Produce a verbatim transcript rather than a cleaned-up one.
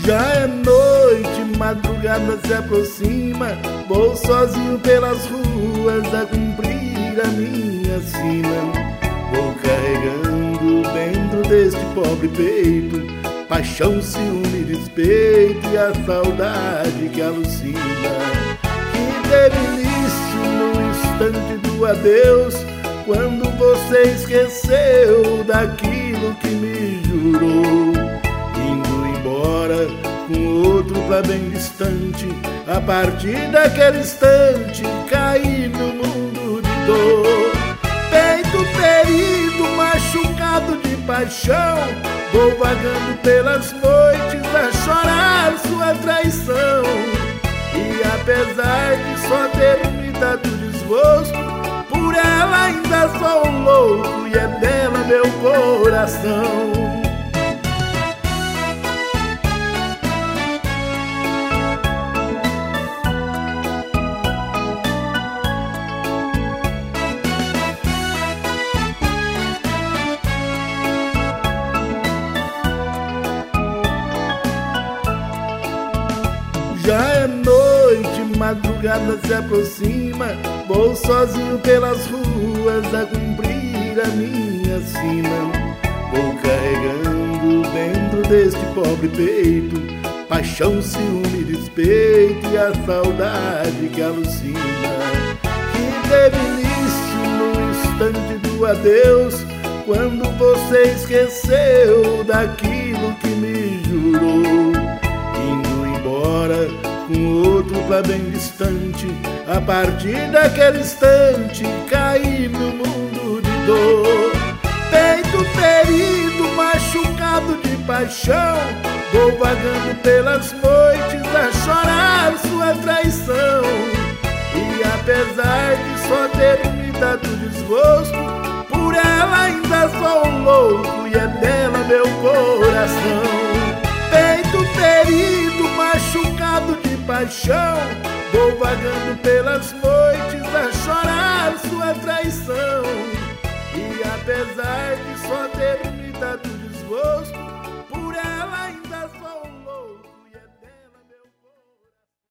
Já é noite, madrugada se aproxima, vou sozinho pelas ruas a cumprir a minha sina. Vou carregando dentro deste pobre peito paixão, ciúme, despeito e a saudade que alucina, que teve início no instante do adeus, quando você esqueceu daquilo que me jurou, indo embora com outro pra bem distante. A partir daquele instante caí no mundo de dor, peito ferido, machucado de paixão, vou vagando pelas noites a chorar sua traição. E apesar de só ter me dado desgosto, por ela ainda sou louco e é dela meu coração. Já é noite, madrugada se aproxima, vou sozinho pelas ruas a cumprir a minha sina. Vou carregando dentro deste pobre peito paixão, ciúme, despeito e a saudade que alucina, que teve início no instante do adeus, quando você esqueceu daquilo que me jurou, indo embora com outro pra bem distante. A partir daquele instante caí no mundo de dor, peito ferido, machucado de paixão, vou vagando pelas noites a chorar sua traição. E apesar de só ter me dado desgosto, por ela ainda sou louco e é dela meu coração. Peito ferido, machucado de paixão, vou vagando pelas noites a chorar sua traição. E apesar de só ter me dado desgosto, por ela ainda sou